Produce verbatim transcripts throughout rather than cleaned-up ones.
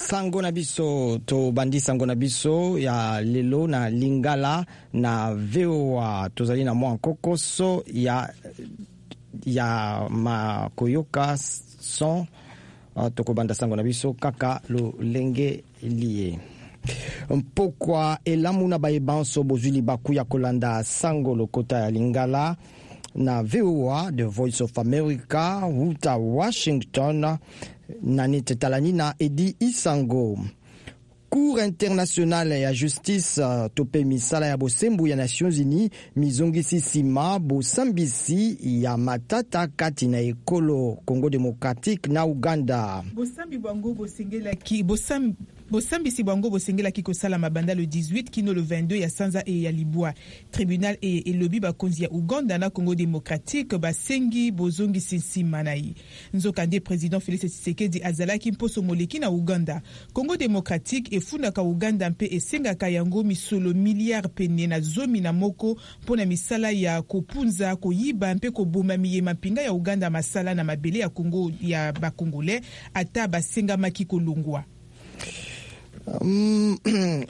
sango na biso to bandi sango na biso ya lelo na Lingala na V O A tozali na mwa kokoso ya ya makoyoka son uh, tokobanda sango na biso kaka lo lenge liye mpokwa elamu na bayebanso bozuli bakuya kolanda sango lokota ya Lingala na V O A The Voice of America huta Washington na netetalani na Edi Isango. Cour internationale ya justice uh, tope misala ya bosembu ya Nations Unies mizongisi sima bosambisi ya matata kati na ekolo Congo Democratique na Uganda. Bosambi bango bosengela ki bosam Bosambisi bango bosengela ki kosala mabanda le dix-huit kino le vingt-deux ya Sanza e ya Libwa. Tribunal e elobi bakonzi ya Uganda na Congo Democratique basengi bozongi sinsima na yi. Nzokande président Félix Tshisekedi azalaki mposo moleki na Uganda. Congo Democratique efundaka Uganda mpe esengaka yango misolo milliard pene na zomi na moko mpona misala ya kopunza koyiba mpe koboma miyema pinga ya Uganda masala na mabele ya Congo ya bakongolais ata basengamaki kolungwa. Um,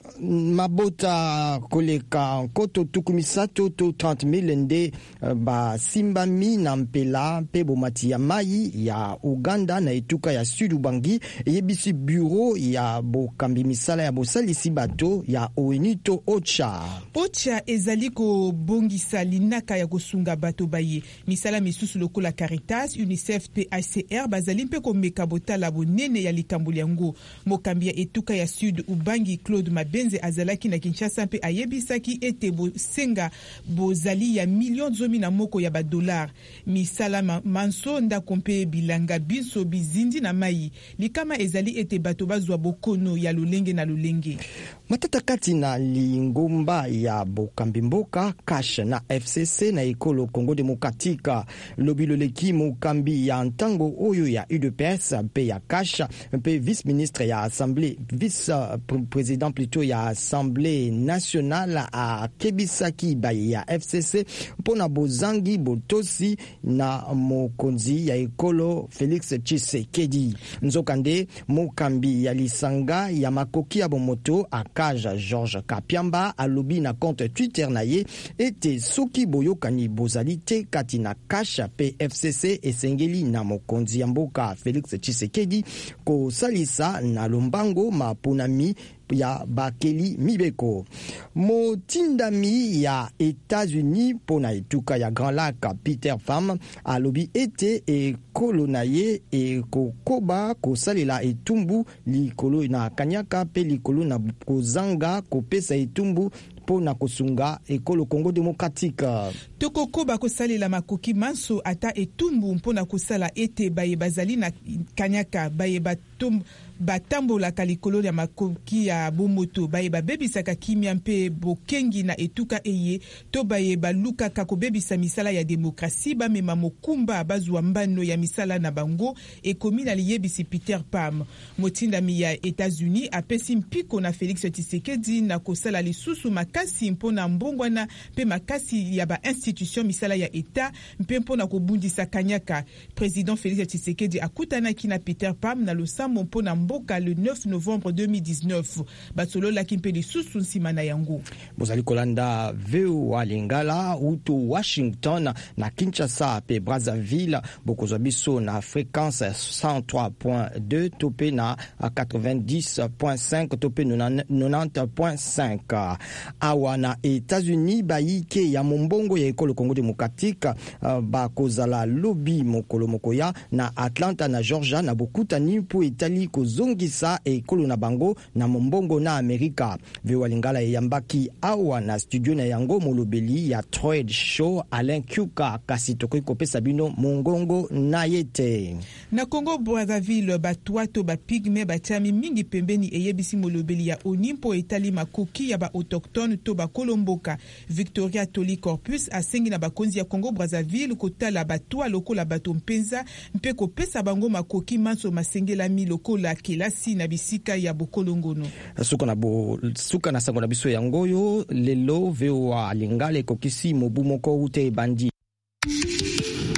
mabota koleka koto tukumisato to trente mille nde uh, ba simbami na mpela pe bomati ya mai ya Uganda na etuka ya Sud Ubangi yebisi bureau ya bokambi misala ya bosalisi bato ya Oenito Ocha. Ocha ezali ko bongisa linaka ya kosunga bato baye misala misusu lokola Caritas, UNICEF pe H C R bazali mpe ko meka botala bonene ya likambuli yango mokambi ya etuka ya Sud Ubangi Claude Mabenze azalaki na Kinshasa mpe ayebisaki ete bo senga bozali ya million zomi na moko ya ba dollar misala ma, manso ndako mpe bilanga biso bizindi na mai likama ezali ete bato bazwa bokono ya lolenge na lolenge matata kati na lingomba ya bokambi mboka cash na F C C na ekolo Congo Democratique lobilo leki mokambi ya ntango oyo ya U D P S mpe ya cash mpe vice ministre ya assemblée vice président plutôt ya assemblée nationale a kebisaki baye ya F C C mpona bozangi botosi na mokonzi ya ekolo Félix Tshisekedi. Nzokande mokambi ya lisanga ya makoki ya bomoto akaja Georges Kapiamba alobi na compte Twitter na ye ete soki boyokani bozalite kati na kasha pe F C C esengeli na mokonzi ya mboka Félix Tshisekedi ko salisa na lombango mapunami ya bakeli mibeko. Motindami ya États-Unis pona etuka ya Grand Lac Peter Pham alobi ete e kolonaye e kokoba kosalela etumbu likolo na kanyaka pe likolo na kozanga kopesa etumbu pona kosunga ekolo Congo Democratique. Toko koba kosalela makoki manso ata etumbu mpona kosala ete baye bazali na kanyaka baye batumbu batambola kalikolo ya makoki ya bomoto baye babebisaka kimia mpe bokengi na etuka eye to baye baluka kako bebisa misala ya demokrasi ba mema mokumba bazwa mbano ya misala na bango ekomi na liyebisi Peter Pham. Motindami ya États-Unis apesi mpiko na Félix Tshisekedi na kosala lisusu makasi mpona mbongwana mpe makasi ya ba institution misala ya eta mpe mpona kobundisa kanyaka. Président Félix Tshisekedi akutanaki na Peter Pham na losambo mpona mboka le neuf novembre deux mille dix-neuf. Batsolo la kimpe de susu nsima na yango. Bozali kolanda V O A Lingala uto Washington na Kinshasa pe Brazzaville bokozwa biso na fréquence cent trois point deux tope na quatre-vingt-dix point cinq tope quatre-vingt-dix point cinq. Awa na États-Unis baike ya mombongo ya ekolo Congo Démocratique uh, bakozala lobby mokolo mokoya na Atlanta na Georgia na bokutani po etali kozongisa ekolo na bango na mombongo na Amerika. V O A Lingala yambaki awa na studio na yango molobeli ya Trade Show Alain Kyuka kasi tokoki kopesa bino mongongo na yete. Na Congo Brazzaville batwato ba pigme batami mingi pembeni eyebisi molobeli ya Onimpo etali makoki ya ba autochtone to ba kolomboka. Victoria Toli Corpus asengi na bakonzi ya Congo Brazzaville kotala batwa lokola bato mpenza mpe kopesa bango makoki manso masengela mi lokola kelasi na bisika ya bokolongono. Suka na bo suka na sango na biso yangoyo lelo V O A Lingala kokisi mobu moko ute bandi